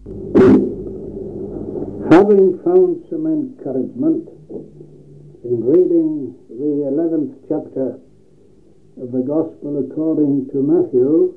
Having found some encouragement in reading the 11th chapter of the Gospel according to Matthew,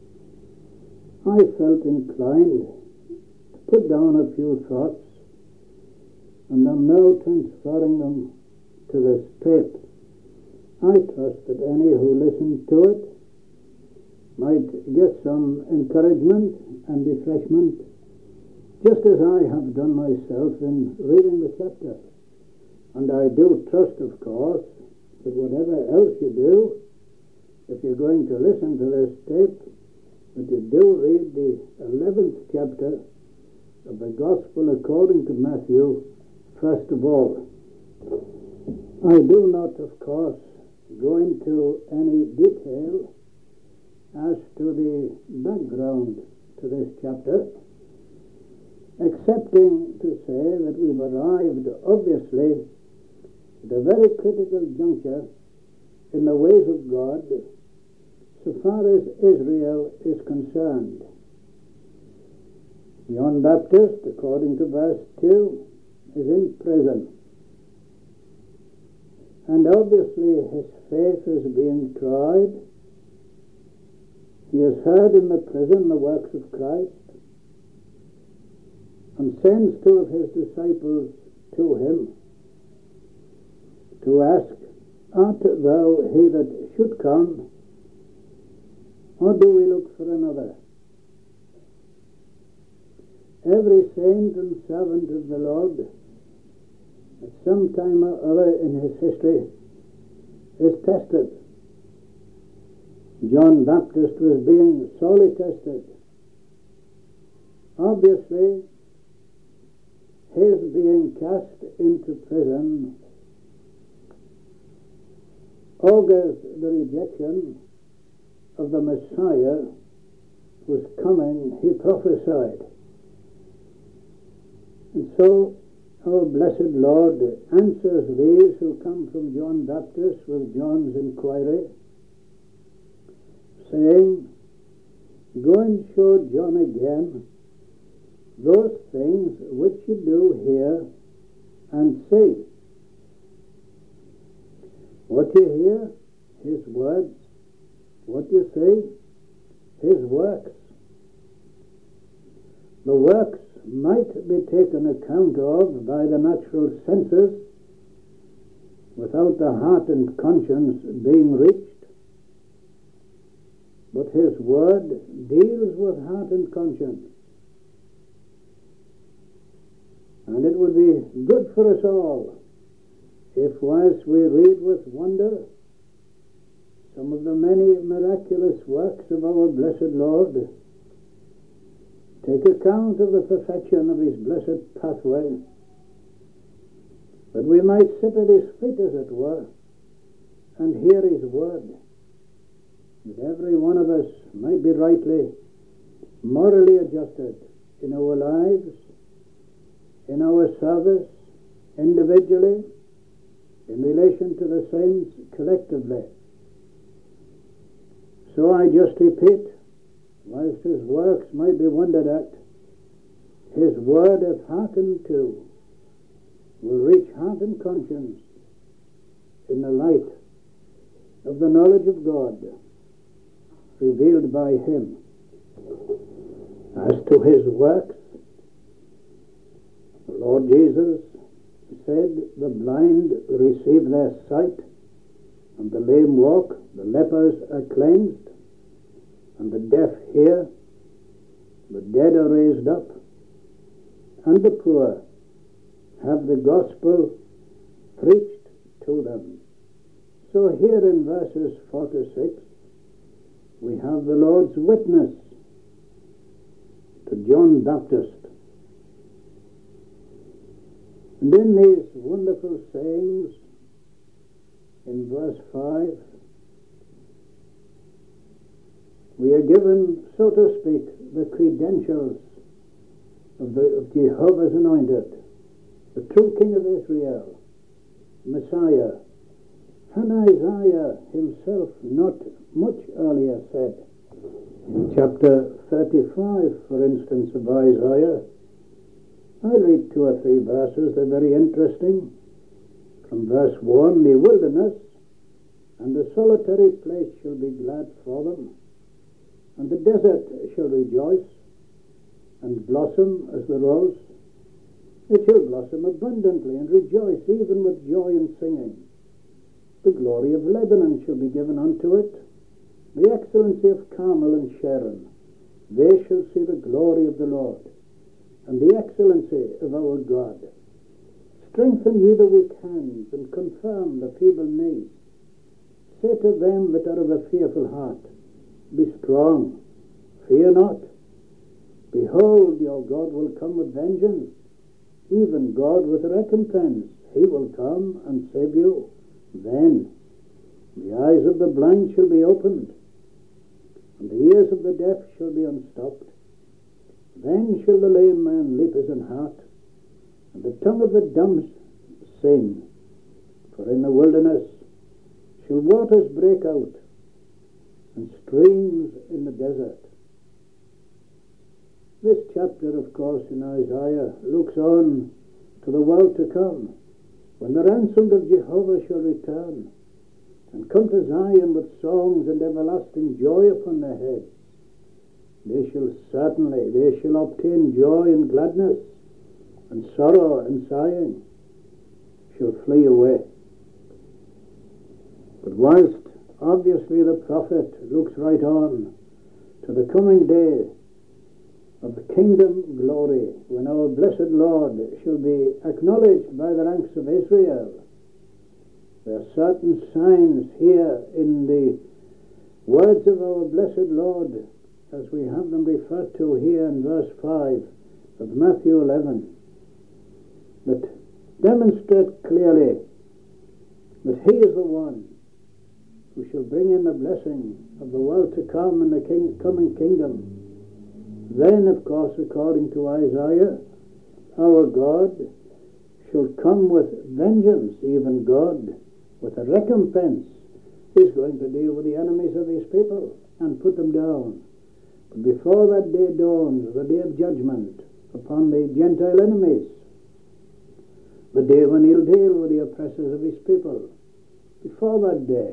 I felt inclined to put down a few thoughts, and I'm now transferring them to this tape. I trust that any who listen to it might get some encouragement and refreshment, just as I have done myself in reading the chapter. And I do trust, of course, that whatever else you do, if you're going to listen to this tape, that you do read the 11th chapter of the Gospel according to Matthew first of all. I do not, of course, go into any detail as to the background to this chapter, excepting to say that we've arrived, obviously, at a very critical juncture in the ways of God so far as Israel is concerned. John Baptist, according to verse 2, is in prison. And obviously his faith is being tried. He has heard in the prison the works of Christ and sends two of his disciples to him to ask, "Art thou he that should come, or do we look for another?" Every saint and servant of the Lord, at some time or other in his history, is tested. John Baptist was being sorely tested. Obviously, his being cast into prison augurs the rejection of the Messiah whose coming he prophesied. And so our blessed Lord answers these who come from John Baptist with John's inquiry, saying, "Go and show John again those things which you do hear and see." What you hear, his words. What you see, his works. The works might be taken account of by the natural senses without the heart and conscience being reached. But his word deals with heart and conscience. And it would be good for us all if, whilst we read with wonder some of the many miraculous works of our blessed Lord, take account of the perfection of his blessed pathway, that we might sit at his feet, as it were, and hear his word, that every one of us might be rightly, morally adjusted in our lives, in our service, individually, in relation to the saints collectively. So I just repeat, whilst his works might be wondered at, his word, if hearkened to, will reach heart and conscience in the light of the knowledge of God revealed by him. As to his works, the Lord Jesus said, "The blind receive their sight, and the lame walk, the lepers are cleansed, and the deaf hear, the dead are raised up, and the poor have the gospel preached to them." So here in verses 4 to 6, we have the Lord's witness to John Baptist. And in these wonderful sayings, in verse 5, we are given, so to speak, the credentials of Jehovah's anointed, the true King of Israel, Messiah. And Isaiah himself not much earlier said, In chapter 35, for instance, of Isaiah, I'll read 2 or 3 verses. They're very interesting. From verse 1, the wilderness and the solitary place shall be glad for them, and the desert shall rejoice and blossom as the rose. It shall blossom abundantly and rejoice, even with joy and singing. The glory of Lebanon shall be given unto it, the excellency of Carmel and Sharon. They shall see the glory of the Lord, and the excellency of our God. Strengthen ye the weak hands, and confirm the feeble knees. Say to them that are of a fearful heart, be strong, fear not. Behold, your God will come with vengeance, even God with recompense. He will come and save you. Then the eyes of the blind shall be opened, and the ears of the deaf shall be unstopped. Then shall the lame man leap as an hart, and the tongue of the dumb sing. For in the wilderness shall waters break out, and streams in the desert. This chapter, of course, in Isaiah looks on to the world to come, when the ransomed of Jehovah shall return, and come to Zion with songs and everlasting joy upon their heads. They shall obtain joy and gladness, and sorrow and sighing shall flee away. But whilst obviously the prophet looks right on to the coming day of the kingdom glory, when our blessed Lord shall be acknowledged by the ranks of Israel, there are certain signs here in the words of our blessed Lord, as we have them referred to here in verse 5 of Matthew 11, that demonstrate clearly that he is the one who shall bring in the blessing of the world to come and the coming kingdom. Then, of course, according to Isaiah, our God shall come with vengeance. Even God, with a recompense, is going to deal with the enemies of his people and put them down. But before that day dawns, the day of judgment upon the Gentile enemies, the day when he'll deal with the oppressors of his people, before that day,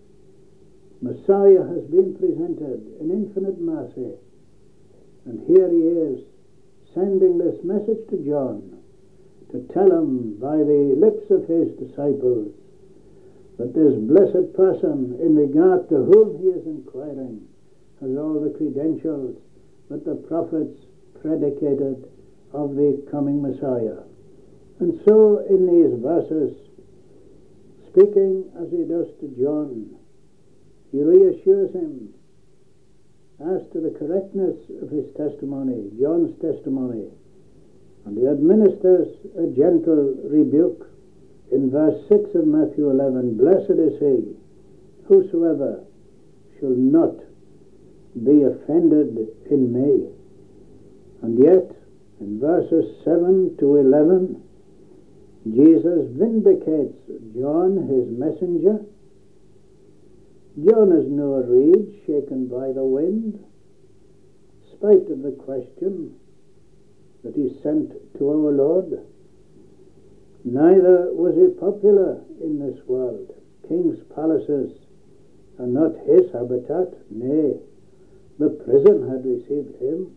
Messiah has been presented in infinite mercy. And here he is, sending this message to John, to tell him by the lips of his disciples that this blessed person, in regard to whom he is inquiring, has all the credentials that the prophets predicated of the coming Messiah. And so in these verses, speaking as he does to John, he reassures him as to the correctness of his testimony, John's testimony, and he administers a gentle rebuke in verse 6 of Matthew 11. Blessed is he whosoever shall not be offended in me. And yet, in verses 7 to 11, Jesus vindicates John, his messenger. John is no reed shaken by the wind, spite of the question that he sent to our Lord. Neither was he popular in this world. King's palaces are not his habitat. Nay, the prison had received him.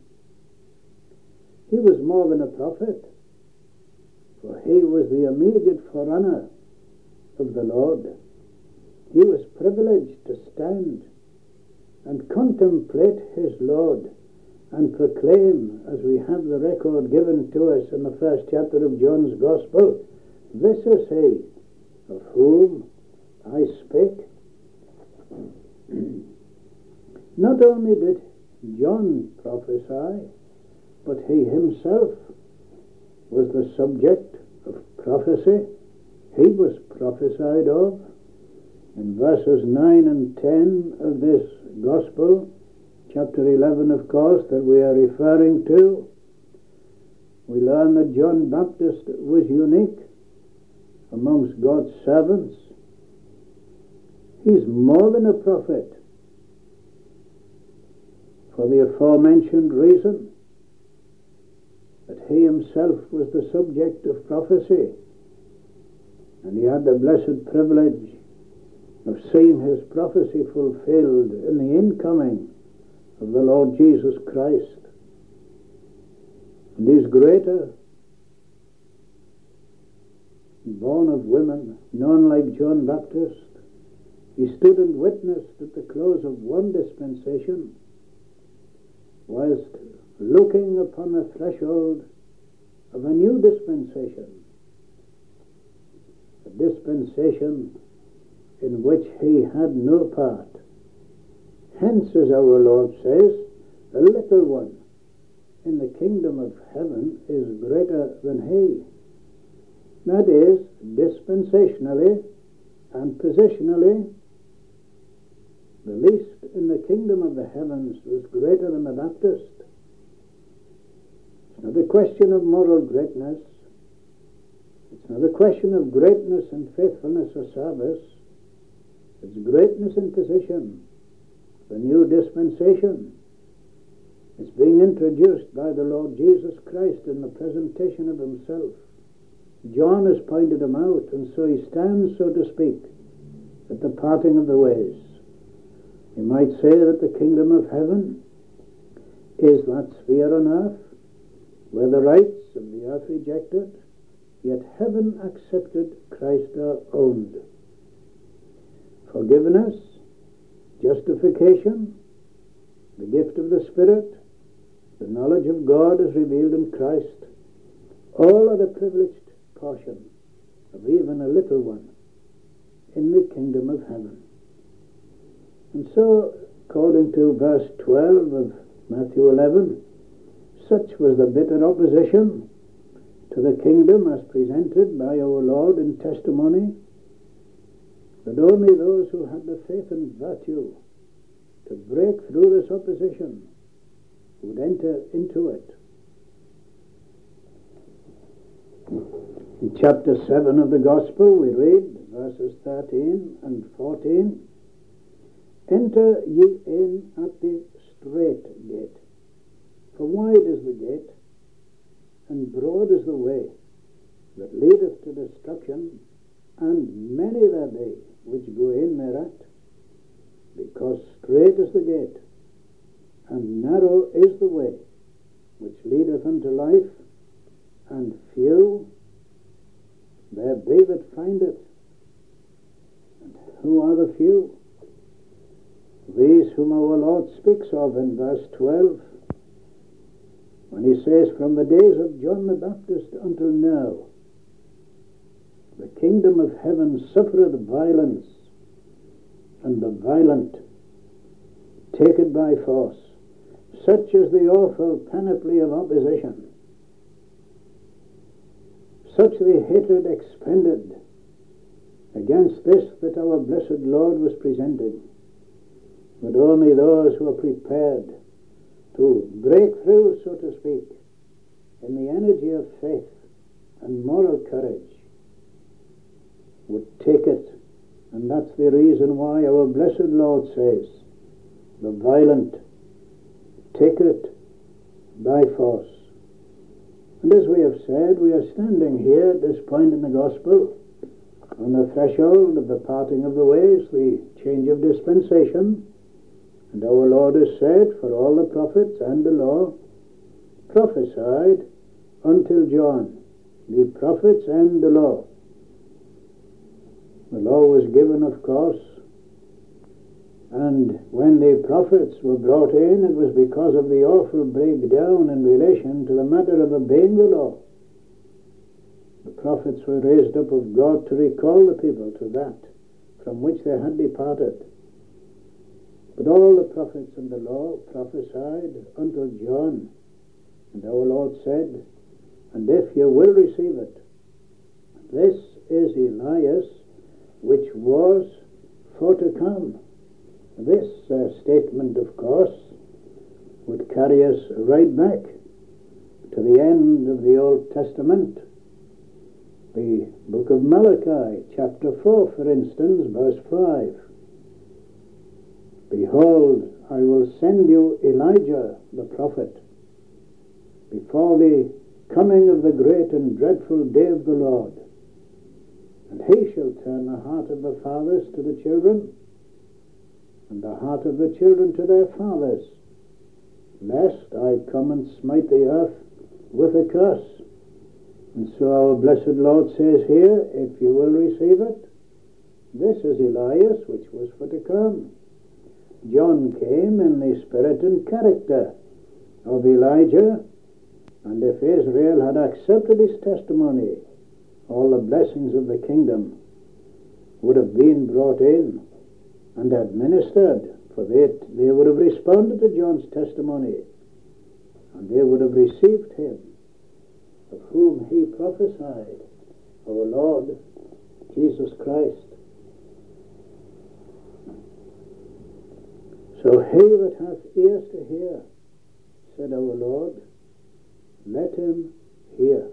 He was more than a prophet, for he was the immediate forerunner of the Lord. He was privileged to stand and contemplate his Lord and proclaim, as we have the record given to us in the first chapter of John's Gospel, this is he of whom I spake. Not only did John prophesy, but he himself was the subject of prophecy. He was prophesied of. In verses 9 and 10 of this Gospel, chapter 11, of course, that we are referring to, we learn that John Baptist was unique amongst God's servants. He's more than a prophet, for the aforementioned reason, that he himself was the subject of prophecy, and he had the blessed privilege of seeing his prophecy fulfilled in the incoming of the Lord Jesus Christ. And he's greater, born of women, none like John Baptist. He stood and witnessed at the close of one dispensation, whilst looking upon the threshold of a new dispensation, a dispensation in which he had no part. Hence, as our Lord says, the little one in the kingdom of heaven is greater than he. That is, dispensationally and positionally, the least in the kingdom of the heavens was greater than the Baptist. It's not a question of moral greatness. It's not a question of greatness and faithfulness or service. It's greatness in position. The new dispensation is being introduced by the Lord Jesus Christ in the presentation of himself. John has pointed him out, and so he stands, so to speak, at the parting of the ways. You might say that the kingdom of heaven is that sphere on earth where the rights of the earth rejected, yet heaven accepted, Christ owned. Forgiveness, justification, the gift of the Spirit, the knowledge of God is revealed in Christ. All are the privileged portion of even a little one in the kingdom of heaven. And so, according to verse 12 of Matthew 11, such was the bitter opposition to the kingdom as presented by our Lord in testimony, that only those who had the faith and virtue to break through this opposition would enter into it. In chapter 7 of the Gospel we read verses 13 and 14, "Enter ye in at the strait gate, for wide is the gate, and broad is the way that leadeth to destruction, and many there be which go in thereat. Because strait is the gate, and narrow is the way which leadeth unto life, and few there be that find it." And who are the few? These whom our Lord speaks of in verse 12, when he says, "From the days of John the Baptist until now, the kingdom of heaven suffereth violence, and the violent take it by force." Such is the awful panoply of opposition, such the hatred expended against this that our blessed Lord was presenting, that only those who are prepared to break through, so to speak, in the energy of faith and moral courage would take it. And that's the reason why our blessed Lord says, "The violent take it by force." And as we have said, we are standing here at this point in the Gospel on the threshold of the parting of the ways, the change of dispensation. And our Lord has said, "For all the prophets and the law prophesied until John." The prophets and the law. The law was given, of course, and when the prophets were brought in, it was because of the awful breakdown in relation to the matter of obeying the law. The prophets were raised up of God to recall the people to that from which they had departed. But all the prophets and the law prophesied until John. And our Lord said, "And if you will receive it, this is Elias, which was for to come." This statement, of course, would carry us right back to the end of the Old Testament. The book of Malachi, chapter 4, for instance, verse 5. "Behold, I will send you Elijah the prophet before the coming of the great and dreadful day of the Lord. And he shall turn the heart of the fathers to the children, and the heart of the children to their fathers, lest I come and smite the earth with a curse. And so our blessed Lord says here, if you will receive it, this is Elias, which was for to come. John came in the spirit and character of Elijah, and if Israel had accepted his testimony, all the blessings of the kingdom would have been brought in and administered, for they would have responded to John's testimony, and they would have received him of whom he prophesied, our Lord Jesus Christ. So he that hath ears to hear, said our Lord, let him hear.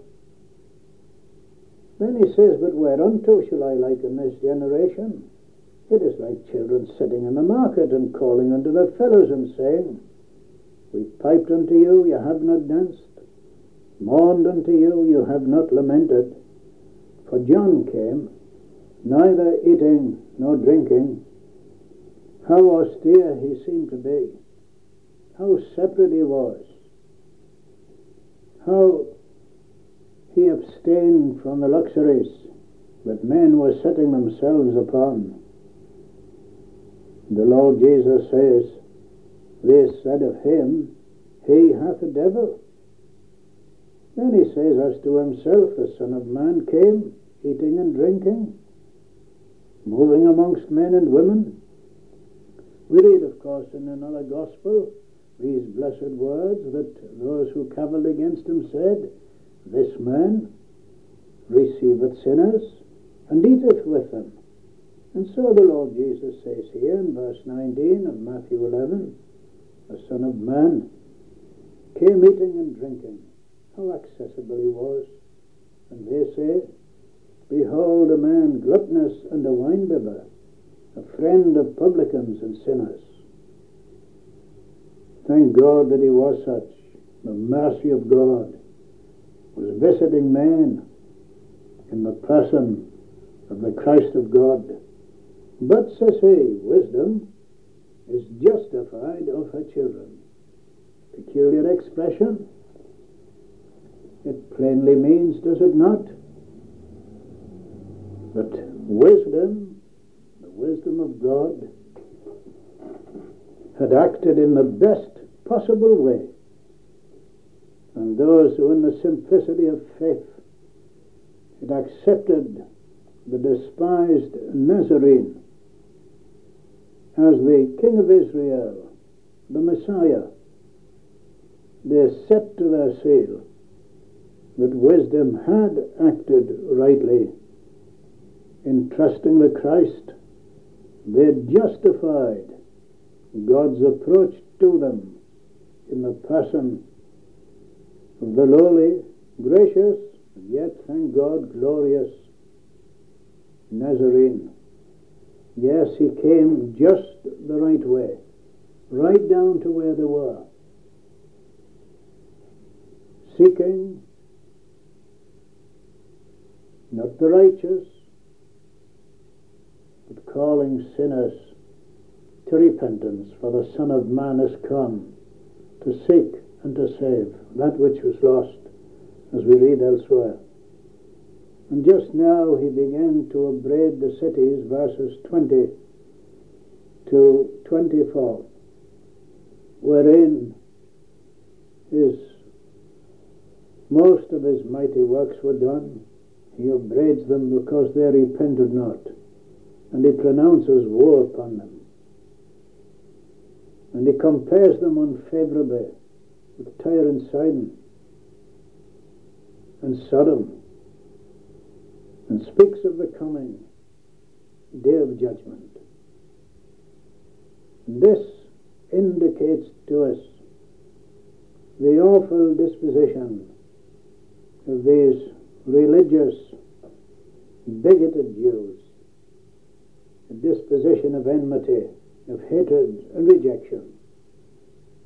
Then he says, but whereunto shall I liken this generation? It is like children sitting in the market and calling unto their fellows and saying, we piped unto you, you have not danced, mourned unto you, you have not lamented. For John came, neither eating nor drinking. How austere he seemed to be, how separate he was, how he abstained from the luxuries that men were setting themselves upon. The Lord Jesus says, they said of him, he hath a devil. Then he says as to himself, the Son of Man came, eating and drinking, moving amongst men and women. We read, of course, in another gospel, these blessed words that those who cavilled against him said, this man receiveth sinners and eateth with them. And so the Lord Jesus says here in verse 19 of Matthew 11, the Son of Man came eating and drinking. How accessible he was. And they say, behold a man gluttonous and a winebibber, a friend of publicans and sinners. Thank God that he was such. The mercy of God was visiting men in the person of the Christ of God. But, says he, wisdom is justified of her children. Peculiar expression. It plainly means, does it not, that wisdom, the wisdom of God, had acted in the best possible way. And those who in the simplicity of faith had accepted the despised Nazarene as the King of Israel, the Messiah, they set to their seal that wisdom had acted rightly in trusting the Christ. They justified God's approach to them in the person of the lowly, gracious, and yet, thank God, glorious Nazarene. Yes, he came just the right way, right down to where they were, seeking not the righteous, but calling sinners to repentance, for the Son of Man has come to seek and to save that which was lost, as we read elsewhere. And just now he began to upbraid the cities, verses 20 to 24, wherein most of his mighty works were done. He upbraids them because they repented not, and he pronounces woe upon them. And he compares them unfavorably with Tyre and Sidon and Sodom, and speaks of the coming day of judgment. This indicates to us the awful disposition of these religious, bigoted Jews, a disposition of enmity, of hatred and rejection.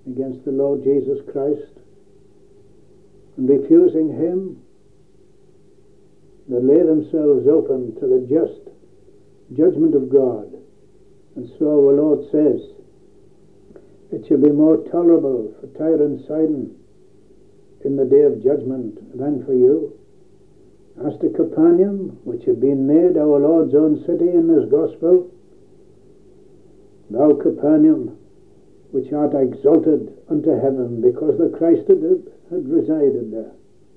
against the Lord Jesus Christ and refusing him, they lay themselves open to the just judgment of God. And so our Lord says, it shall be more tolerable for Tyre and Sidon in the day of judgment than for you. As to Capernaum, which had been made our Lord's own city in this gospel, thou Capernaum, which art exalted unto heaven because the Christ had resided there,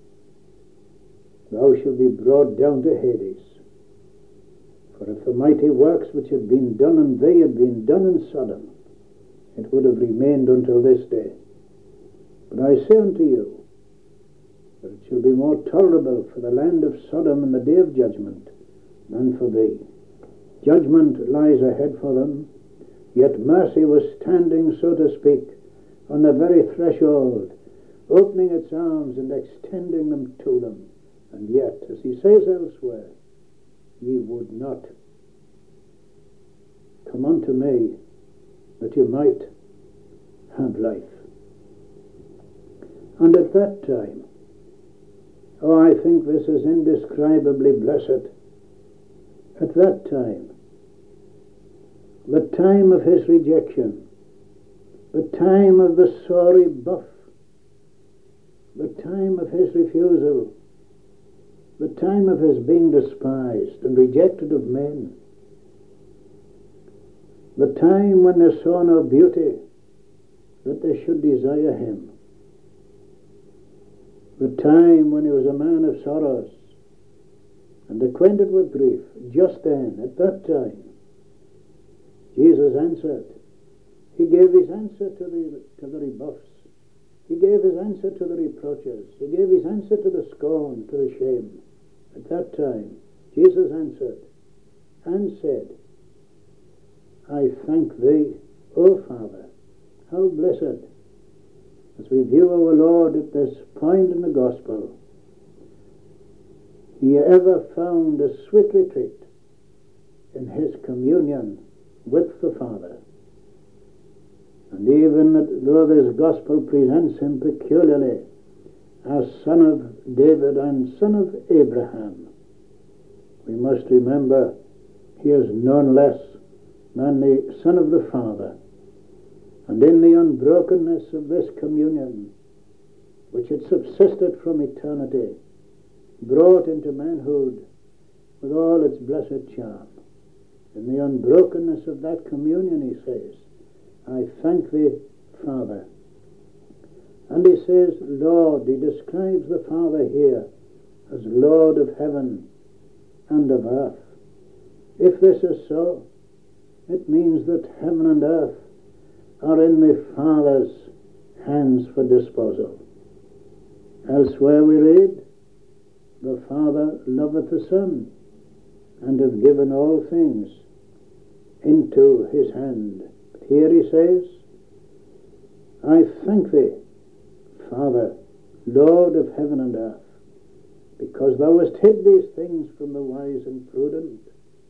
thou shalt be brought down to Hades. For if the mighty works which had been done in thee had been done in Sodom, it would have remained until this day. But I say unto you, that it shall be more tolerable for the land of Sodom in the day of judgment than for thee. Judgment lies ahead for them, yet mercy was standing, so to speak, on the very threshold, opening its arms and extending them to them. And yet, as he says elsewhere, ye would not. Come unto me, that you might have life. And at that time, I think this is indescribably blessed. At that time, the time of his rejection, the time of the sore rebuff, the time of his refusal, the time of his being despised and rejected of men, the time when they saw no beauty that they should desire him, the time when he was a man of sorrows and acquainted with grief. Just then, at that time, Jesus answered. He gave his answer to the rebuffs. He gave his answer to the reproaches. He gave his answer to the scorn, to the shame. At that time, Jesus answered and said, I thank thee, O Father. How blessed. As we view our Lord at this point in the gospel, he ever found a sweet retreat in his communion with the Father. And even though this gospel presents him peculiarly as son of David and son of Abraham, we must remember he is none less than the Son of the Father. And in the unbrokenness of this communion, which had subsisted from eternity, brought into manhood with all its blessed charm, in the unbrokenness of that communion, he says, I thank thee, Father. And he says, Lord. He describes the Father here as Lord of heaven and of earth. If this is so, it means that heaven and earth are in the Father's hands for disposal. Elsewhere we read, the Father loveth the Son, and hath given all things into his hand. But here he says, I thank thee, Father, Lord of heaven and earth, because thou hast hid these things from the wise and prudent.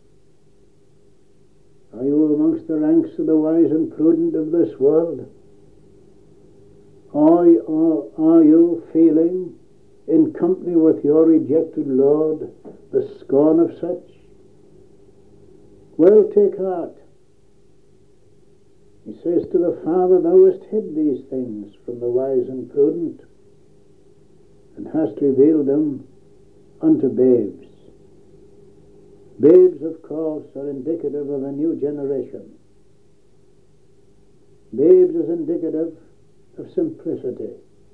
Are you amongst the ranks of the wise and prudent of this world? Or are you feeling, in company with your rejected Lord, the scorn of such? Well, take heart. He says to the Father, thou hast hid these things from the wise and prudent, and hast revealed them unto babes. Babes, of course, are indicative of a new generation. Babes is indicative of simplicity.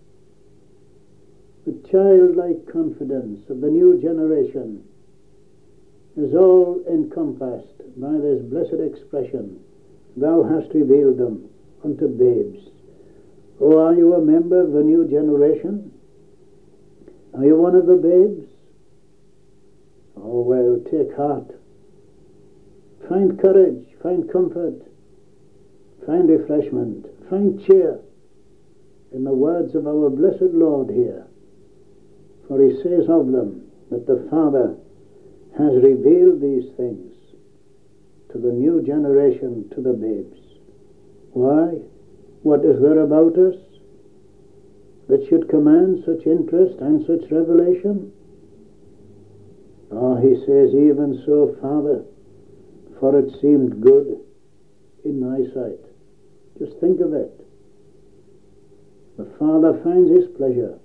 The childlike confidence of the new generation is all encompassed by this blessed expression, thou hast revealed them unto babes. Oh, are you a member of the new generation? Are you one of the babes? Oh, well, take heart. Find courage, find comfort, find refreshment, find cheer in the words of our blessed Lord here. For he says of them that the Father has revealed these things to the new generation, to the babes. Why? What is there about us that should command such interest and such revelation? Oh, he says, even so, Father, for it seemed good in thy sight. Just think of it. The Father finds his pleasure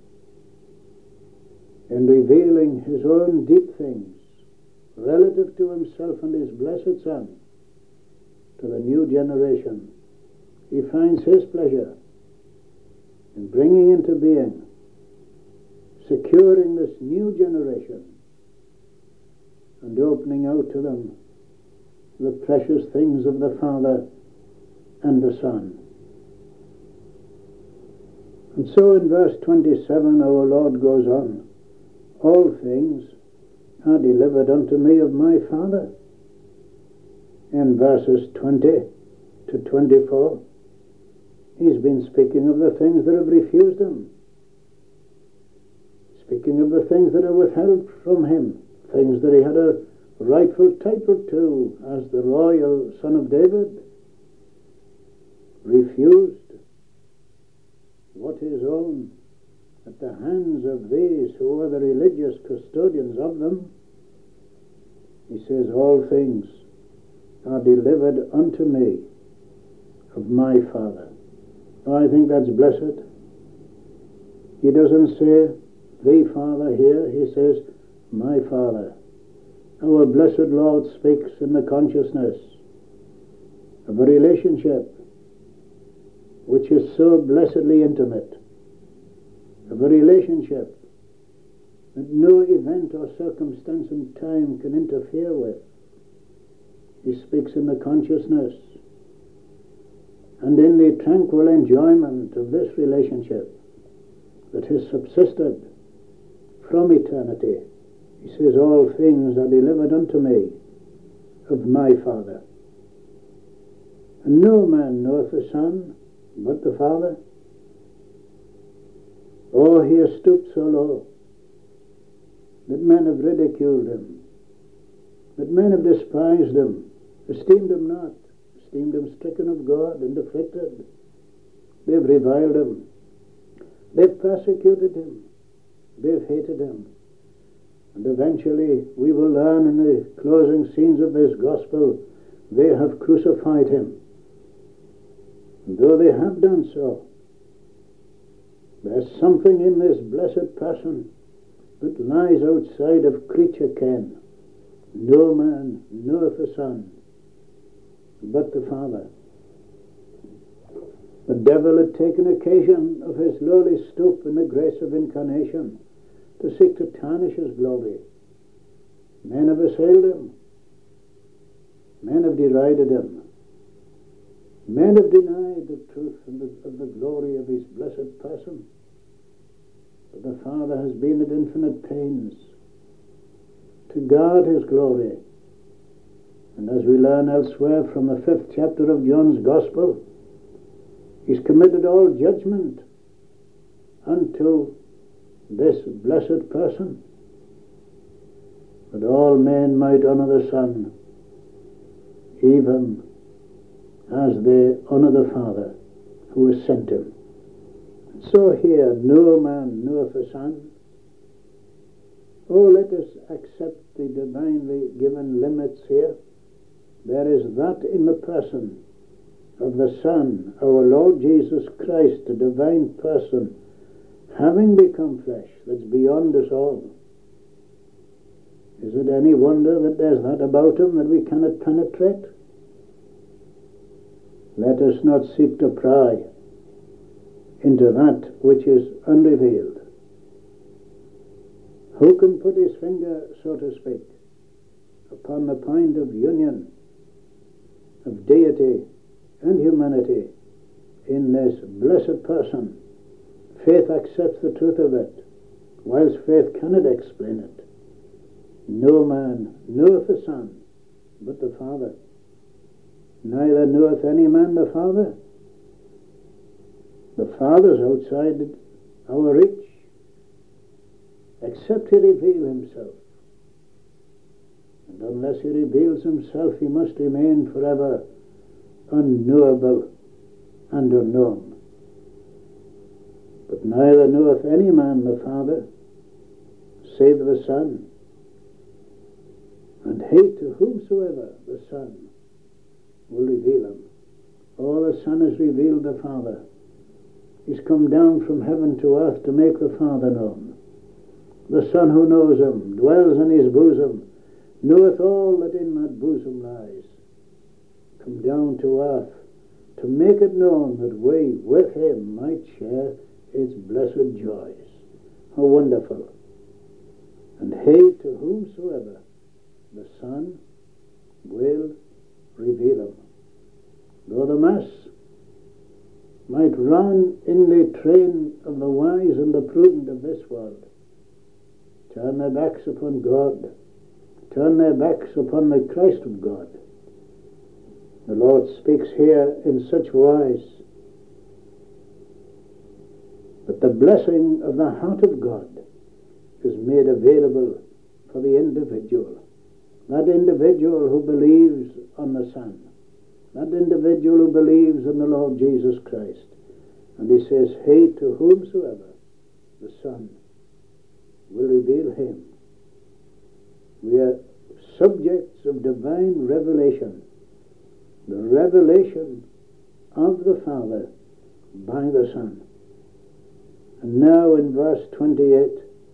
in revealing his own deep things relative to himself and his blessed Son to the new generation. He finds his pleasure in bringing into being, securing this new generation and opening out to them the precious things of the Father and the Son. And so in verse 27 our Lord goes on, all things are delivered unto me of my Father. In verses 20 to 24, he's been speaking of the things that have refused him, speaking of the things that are withheld from him, things that he had a rightful title to as the royal son of David, refused what is own at the hands of these who are the religious custodians of them. He says, all things are delivered unto me of my Father. I think that's blessed. He doesn't say the Father here, he says my Father. Our blessed Lord speaks in the consciousness of a relationship which is so blessedly intimate, of a relationship that no event or circumstance in time can interfere with. He speaks in the consciousness and in the tranquil enjoyment of this relationship that has subsisted from eternity. He says, all things are delivered unto me of my Father. And no man knoweth the Son but the Father. Oh, he has stooped so low that men have ridiculed him, that men have despised him, esteemed him not, esteemed him stricken of God and afflicted. They've reviled him, they've persecuted him, they've hated him. And eventually we will learn in the closing scenes of this gospel, they have crucified him. And though they have done so, there's something in this blessed person that lies outside of creature ken. No man knoweth the Son but the Father. The devil had taken occasion of his lowly stoop in the grace of incarnation to seek to tarnish his glory. Men have assailed him. Men have derided him. Men have denied the truth and of the glory of his blessed person. But the Father has been at infinite pains to guard his glory. And as we learn elsewhere from the 5th chapter of John's Gospel, he's committed all judgment unto this blessed person, that all men might honor the Son, even as they honor the Father who has sent him. So here, no man knoweth the Son. Oh, let us accept the divinely given limits here. There is that in the person of the Son, our Lord Jesus Christ, a divine person, having become flesh, that's beyond us all. Is it any wonder that there's that about him that we cannot penetrate? Let us not seek to pry into that which is unrevealed. Who can put his finger, so to speak, upon the point of union of deity and humanity in this blessed person? Faith accepts the truth of it, whilst faith cannot explain it. No man knoweth the Son but the Father. Neither knoweth any man the Father. The Father's outside our reach, except he reveal himself. And unless he reveals himself, he must remain forever unknowable and unknown. But neither knoweth any man the Father, save the Son. And he to whomsoever the Son will reveal him. Oh, the Son has revealed the Father. He's come down from heaven to earth to make the Father known. The Son who knows him, dwells in his bosom, knoweth all that in that bosom lies, come down to earth to make it known that we with him might share its blessed joys. How wonderful. And he to whomsoever the Son will reveal him. Though the mass might run in the train of the wise and the prudent of this world, turn their backs upon God, turn their backs upon the Christ of God, the Lord speaks here in such wise that the blessing of the heart of God is made available for the individual. That individual who believes on the Son, that individual who believes in the Lord Jesus Christ. And he says, he to whomsoever the Son will reveal him. We are subjects of divine revelation, the revelation of the Father by the Son. And now in verse 28,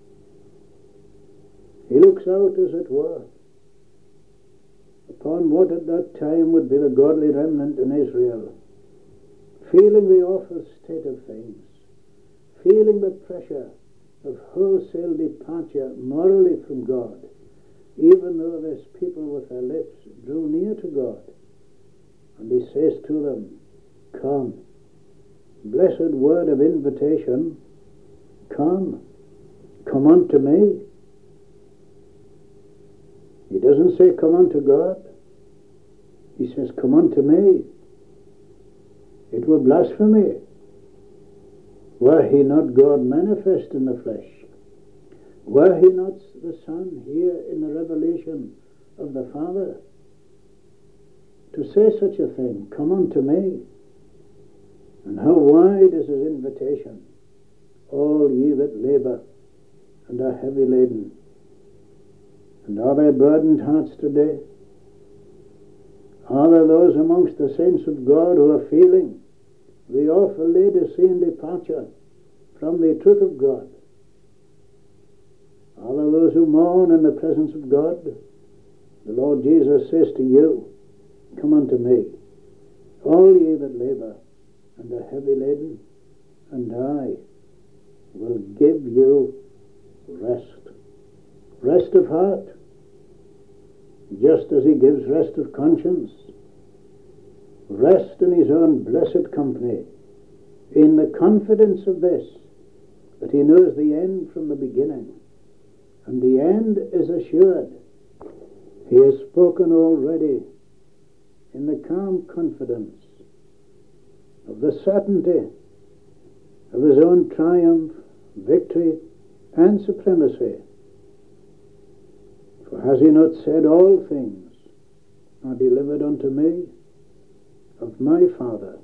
he looks out, as it were, upon what at that time would be the godly remnant in Israel, feeling the awful state of things, feeling the pressure of wholesale departure morally from God, even though this people with their lips drew near to God. And he says to them, come. Blessed word of invitation, come unto me. He doesn't say come unto God. He says come unto me. It were blasphemy were he not God manifest in the flesh, were he not the Son here in the revelation of the Father, to say such a thing, come unto me. And how wide is his invitation? All ye that labour and are heavy laden. And are there burdened hearts today? Are there those amongst the saints of God who are feeling the awful Laodicean departure from the truth of God? Are there those who mourn in the presence of God? The Lord Jesus says to you, come unto me, all ye that labour and are heavy laden, and I will give you rest. Rest of heart, just as he gives rest of conscience. Rest in his own blessed company, in the confidence of this, that he knows the end from the beginning, and the end is assured. He has spoken already in the calm confidence of the certainty of his own triumph, victory, and supremacy. For has he not said, all things are delivered unto me of my Father?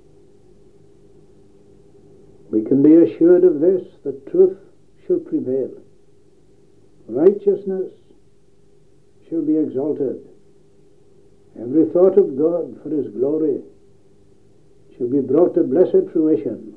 We can be assured of this, that truth shall prevail. Righteousness shall be exalted. Every thought of God for his glory shall be brought to blessed fruition.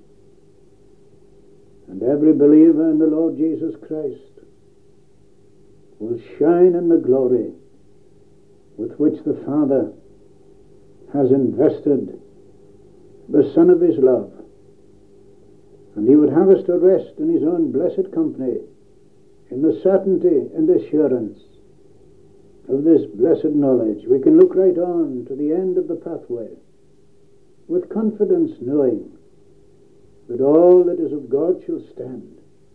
And every believer in the Lord Jesus Christ will shine in the glory with which the Father has invested the Son of his love. And he would have us to rest in his own blessed company, in the certainty and assurance of this blessed knowledge. We can look right on to the end of the pathway with confidence, knowing that all that is of God shall stand.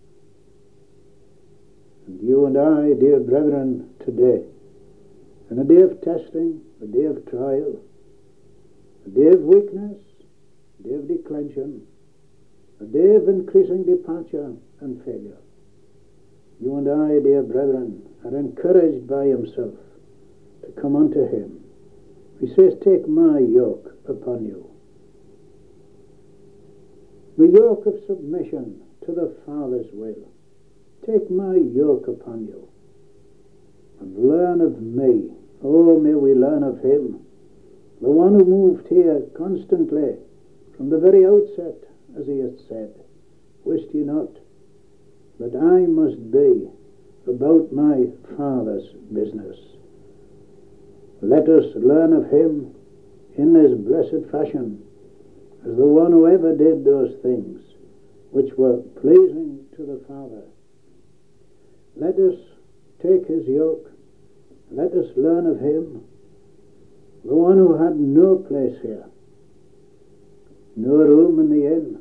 And you and I, dear brethren, today, in a day of testing, a day of trial, a day of weakness, a day of declension, a day of increasing departure and failure, you and I, dear brethren, are encouraged by himself to come unto him. He says, take my yoke upon you. the yoke of submission to the Father's will. Take my yoke upon you and learn of me. Oh, may we learn of him, the one who moved here constantly from the very outset, as he had said, wist ye not that I must be about my Father's business? Let us learn of him in this blessed fashion, as the one who ever did those things which were pleasing to the Father. Let us take his yoke. Let us learn of him, the one who had no place here, no room in the inn,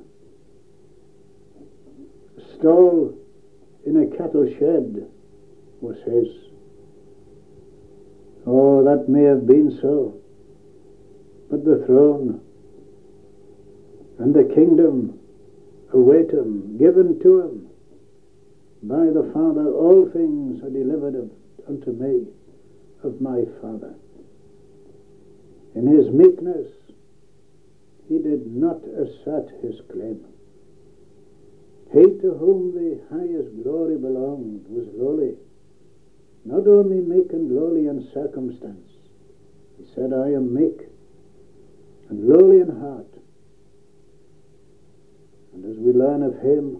a stall in a cattle shed was his. Oh, that may have been so, but the throne and the kingdom await him, given to him by the Father. All things are delivered unto me of my Father. In his meekness he did not assert his claim. He to whom the highest glory belonged was lowly, not only meek and lowly in circumstance. He said, I am meek and lowly in heart. And as we learn of him,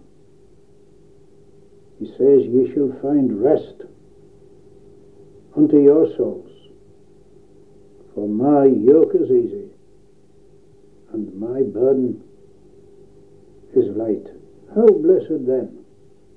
he says, ye shall find rest unto your souls, for my yoke is easy and my burden is light. How blessed then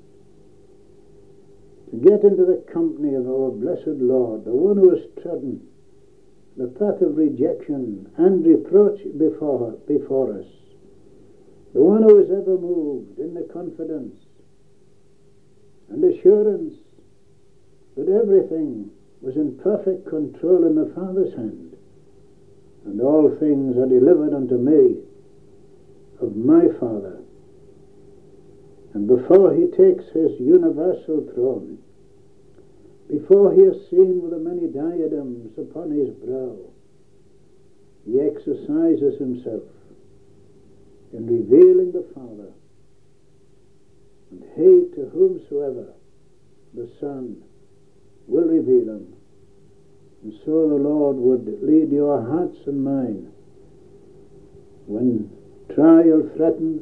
to get into the company of our blessed Lord, the one who has trodden the path of rejection and reproach before us, the one who has ever moved in the confidence and assurance that everything was in perfect control in the Father's hand, and all things are delivered unto me of my Father. And before he takes his universal throne, before he is seen with the many diadems upon his brow, he exercises himself in revealing the Father. And he to whomsoever the Son will reveal him. And so the Lord would lead your hearts and mine when trial threatens,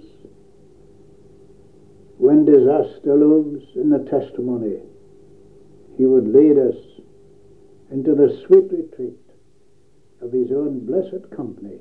when disaster looms in the testimony. He would lead us into the sweet retreat of his own blessed company.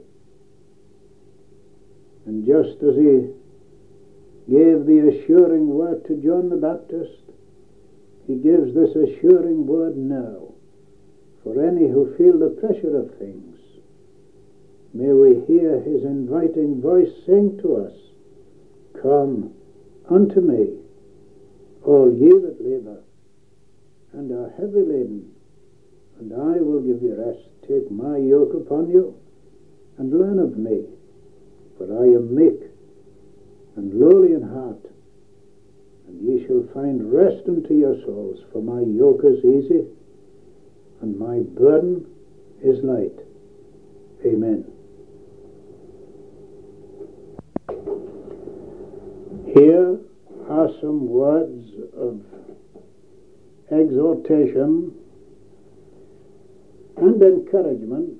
And just as he gave the assuring word to John the Baptist, he gives this assuring word now for any who feel the pressure of things. May we hear his inviting voice saying to us, come unto me, all ye that labour and are heavy laden, and I will give you rest. Take my yoke upon you and learn of me, for I am meek and lowly in heart, and ye shall find rest unto your souls. For my yoke is easy and my burden is light. Amen. Here are some words of exhortation and encouragement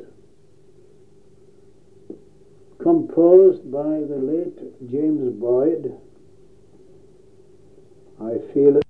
composed by the late James Boyd. I feel it